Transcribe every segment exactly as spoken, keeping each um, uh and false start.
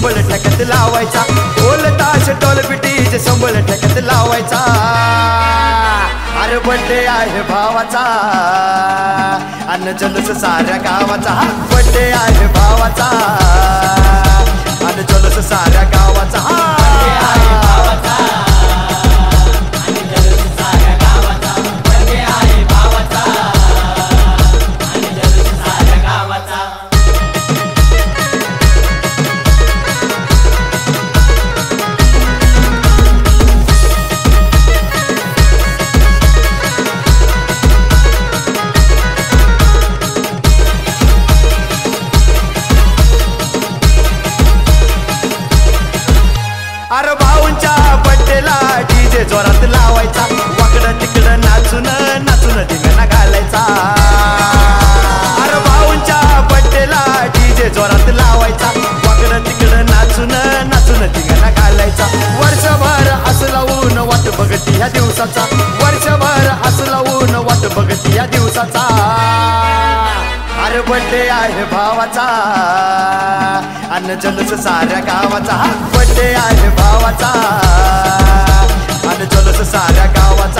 संबळ ठेक्यात लावायचा, ढोल ताश टोल पिटीचे संबळ ठेक्यात लावायचा. अरे बड्डे आहे भावाचा अन जल्लोष साऱ्या गावाचा, बड्डे आहे भावाचा अन जल्लोष साऱ्या गावाचा. अरे भाऊंच्या बड्डेला डीजे जोरात लावायचा, वाकडं तिकडं नाचून नाचून धिंगाणा घालायचा. अरे भाऊंच्या बड्डेला डीजे जोरात लावायचा, वाकडं तिकडं नाचून नाचून धिंगाणा घालायचा. वर्षभर असं लावून वाट बघती ह्या दिवसाचा, वर्षभर असं लावून वाट बघती ह्या दिवसाचा. अरे बड्डे आहे भावाचा अन जल्लोष साऱ्या गावाचा, बड्डे आहे भावाचा अन जल्लोष साऱ्या गावाचा.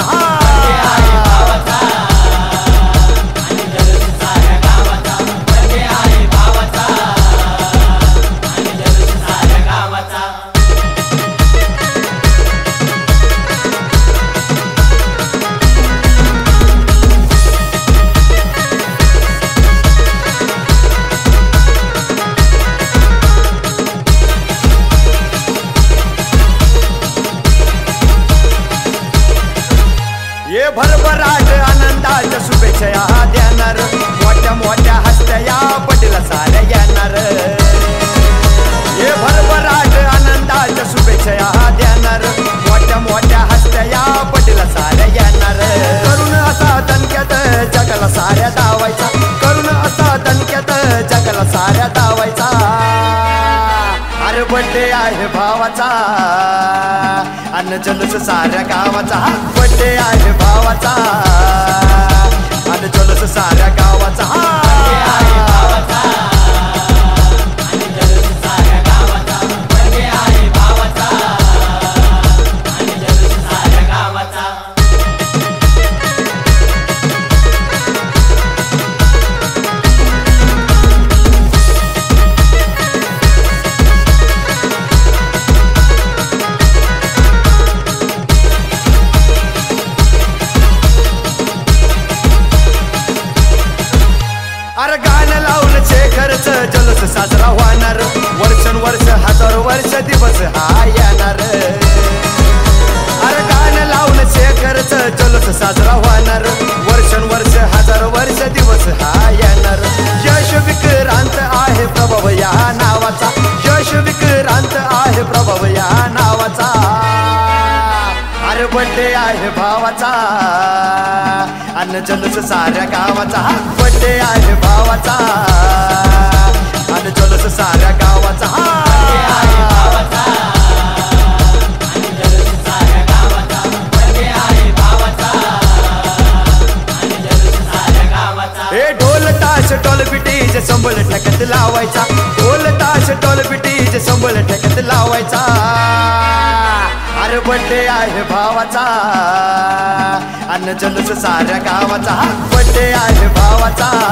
ये भरभराट आनंदाच्या शुभेच्छा या देणार, मोठ्या मोठ्या हस्त्या या बड्डेला साऱ्या येणार. ये भरभराट आनंदाच्या शुभेच्छा या देणार, मोठ्या मोठ्या हस्त्या या बड्डेला साऱ्या येणार. करून असा दणक्यात जगाला साऱ्या दावायचा, करून असा दणक्यात जगाला साऱ्या दावायचा. अरे बड्डे आहे भावाचा अन जल्लोष साऱ्या गावाचा, बड्डे आहे भावाचा अन जल्लोष साऱ्या गावाचा. अरे गाणं लावून शेखरच जल्लोष साजरा होणार, वर्षानुवर्ष हजारो वर्ष दिवस हा येणार. अरे गाणं लावून शेखरच जल्लोष साजरा होणार, वर्षानुवर्ष हजारो वर्ष दिवस हा येणार. यश विक्रांत आहे प्रभाव या नावाचा, यश विक्रांत आहे प्रभाव या नावाचा. अरे बड्डे आहे भावाचा अन जल्लोष साऱ्या गावाचा, बड्डे आहे भावाचा अन जल्लोष साऱ्या गावाचा. हे ढोल ताश टोल पिटीचे संबळ ठेक्यात लावायचा, ढोल ताश टोल पिटीचे संबळ ठेक्यात लावायचा. अरे बड्डे आहे भावाचा अन जल्लोष साऱ्या गावाचा, बड्डे आहे भावाचा